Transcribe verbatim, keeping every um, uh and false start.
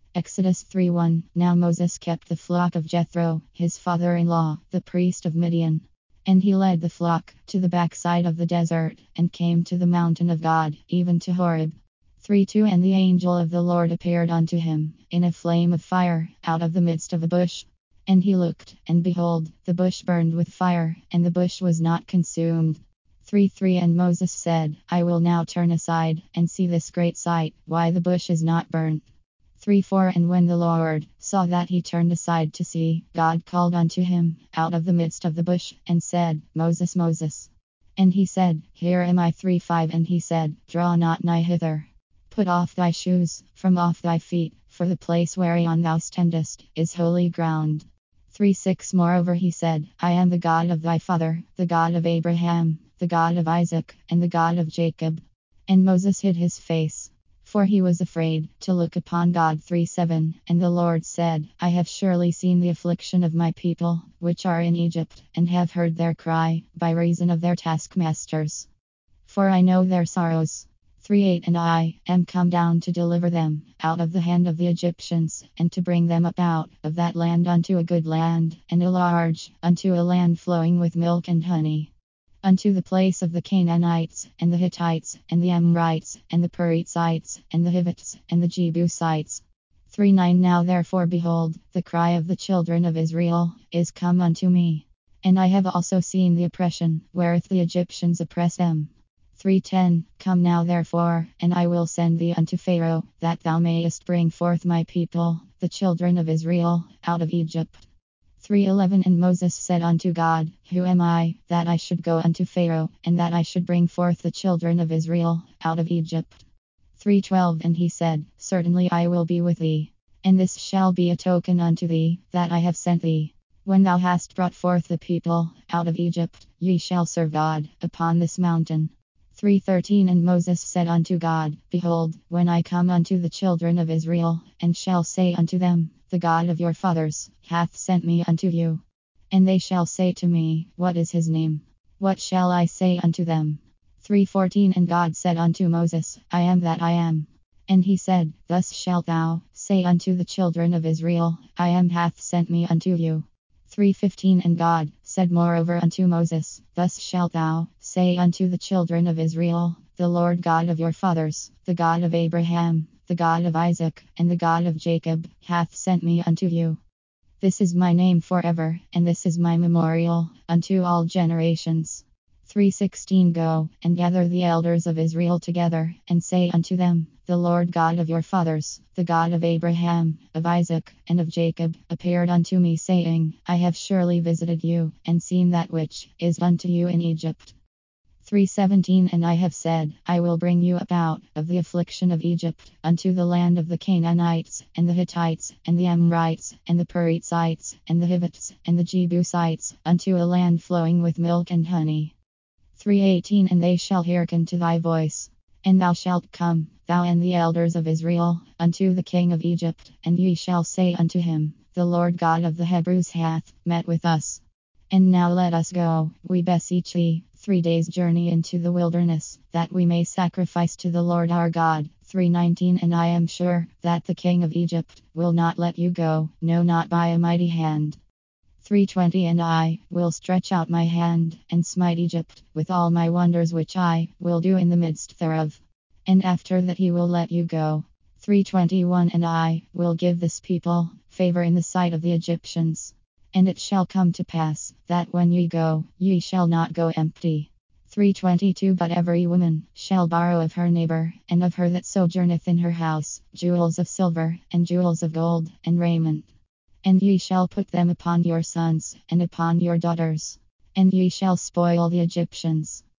Exodus three one. Now Moses kept the flock of Jethro, his father in law, the priest of Midian. And he led the flock to the backside of the desert, and came to the mountain of God, even to Horeb. three two. And the angel of the Lord appeared unto him, in a flame of fire, out of the midst of a bush. And he looked, and behold, the bush burned with fire, and the bush was not consumed. three three. And Moses said, I will now turn aside, and see this great sight, why the bush is not burnt. three four. And when the Lord saw that he turned aside to see, God called unto him, out of the midst of the bush, and said, Moses, Moses. And he said, Here am I. three five. And he said, Draw not nigh hither. Put off thy shoes from off thy feet, for the place whereon thou standest is holy ground. three six. Moreover he said, I am the God of thy father, the God of Abraham, the God of Isaac, and the God of Jacob. And Moses hid his face, for he was afraid to look upon God. three seven. And the Lord said, I have surely seen the affliction of my people, which are in Egypt, and have heard their cry, by reason of their taskmasters. For I know their sorrows. three eight. And I am come down to deliver them out of the hand of the Egyptians, and to bring them up out of that land unto a good land, and a large, unto a land flowing with milk and honey. Unto the place of the Canaanites, and the Hittites, and the Amorites, and the Perizzites, and the Hivites, and the Jebusites. three nine. Now therefore behold, the cry of the children of Israel is come unto me. And I have also seen the oppression wherewith the Egyptians oppress them. three ten. Come now therefore, and I will send thee unto Pharaoh, that thou mayest bring forth my people, the children of Israel, out of Egypt. three eleven. And Moses said unto God, Who am I, that I should go unto Pharaoh, and that I should bring forth the children of Israel out of Egypt? three twelve. And he said, Certainly I will be with thee. And this shall be a token unto thee, that I have sent thee. When thou hast brought forth the people out of Egypt, ye shall serve God upon this mountain. three thirteen. And Moses said unto God, Behold, when I come unto the children of Israel, and shall say unto them, The God of your fathers hath sent me unto you. And they shall say to me, What is his name? What shall I say unto them? three fourteen. And God said unto Moses, I am that I am. And he said, Thus shalt thou say unto the children of Israel, I am hath sent me unto you. three fifteen. And God said moreover unto Moses, Thus shalt thou say unto the children of Israel, The Lord God of your fathers, the God of Abraham, the God of Isaac, and the God of Jacob, hath sent me unto you. This is my name forever, and this is my memorial unto all generations. three sixteen. Go, and gather the elders of Israel together, and say unto them, The Lord God of your fathers, the God of Abraham, of Isaac, and of Jacob, appeared unto me, saying, I have surely visited you, and seen that which is done to you in Egypt. three seventeen. And I have said, I will bring you up out of the affliction of Egypt, unto the land of the Canaanites, and the Hittites, and the Amorites, and the Perizzites, and the Hivites, and the Jebusites, unto a land flowing with milk and honey. three eighteen. And they shall hearken to thy voice. And thou shalt come, thou and the elders of Israel, unto the king of Egypt, and ye shall say unto him, The Lord God of the Hebrews hath met with us. And now let us go, we beseech thee, three days' journey into the wilderness, that we may sacrifice to the Lord our God. three nineteen. And I am sure that the king of Egypt will not let you go, no, not by a mighty hand. three twenty. And I will stretch out my hand, and smite Egypt with all my wonders which I will do in the midst thereof. And after that he will let you go. three twenty-one. And I will give this people favor in the sight of the Egyptians. And it shall come to pass, that when ye go, ye shall not go empty. three twenty-two. But every woman shall borrow of her neighbor, and of her that sojourneth in her house, jewels of silver, and jewels of gold, and raiment. And ye shall put them upon your sons, and upon your daughters. And ye shall spoil the Egyptians.